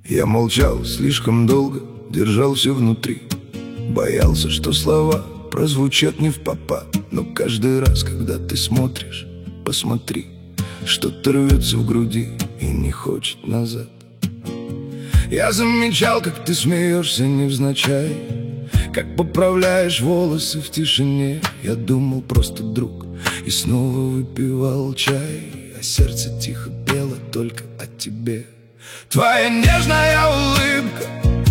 Я молчал слишком долго, держал все внутри. Боялся, что слова прозвучат не впопад. Но каждый раз, когда ты смотришь, посмотри, что-то рвется в груди и не хочет назад. Я замечал, как ты смеешься невзначай, как поправляешь волосы в тишине. Я думал, просто друг, и снова выпивал чай, а сердце тихо пело только о тебе. Твоя нежная улыбка,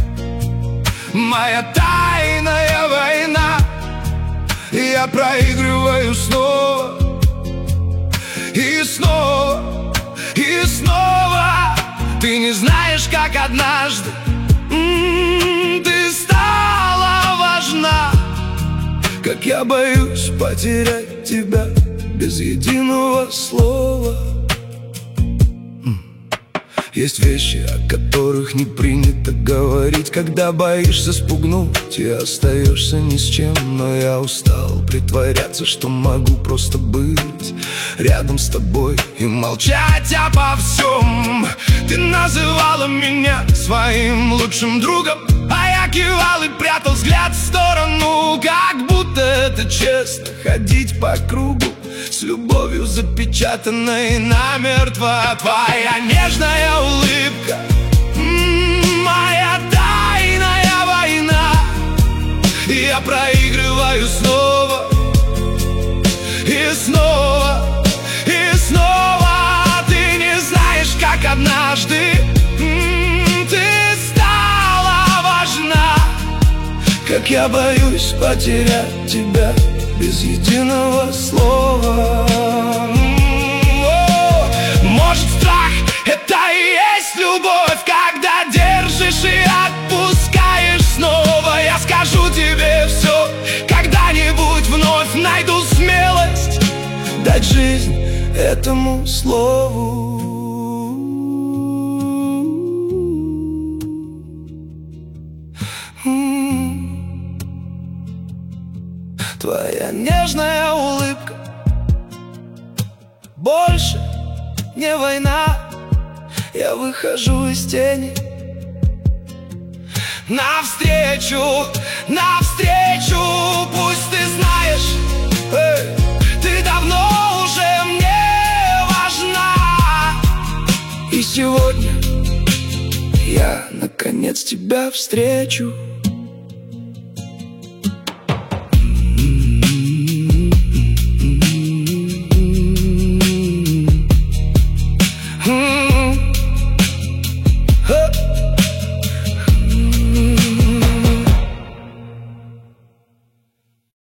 моя тайная война. Я проигрываю снова и снова и снова. Ты не знаешь, как однажды ты стала важна. Как я боюсь потерять тебя без единого слова. Есть вещи, о которых не принято говорить, когда боишься спугнуть и остаешься ни с чем. Но я устал притворяться, что могу просто быть рядом с тобой и молчать обо всем. Ты называла меня своим лучшим другом, а я кивал и прятал взгляд в сторону. Как будто это честно ходить по кругу с любовью, запечатанной намертво. Твоя нежная улыбка, моя тайная война. Я проигрываю снова и снова и снова. Ты не знаешь, как однажды ты стала важна. Как я боюсь потерять тебя без единого слова. Может, страх — это и есть любовь, когда держишь и отпускаешь снова. Я скажу тебе все, когда-нибудь вновь найду смелость дать жизнь этому слову. Твоя нежная улыбка больше не война. Я выхожу из тени навстречу, навстречу. Пусть ты знаешь, ты давно уже мне важна. И сегодня я наконец тебя встречу.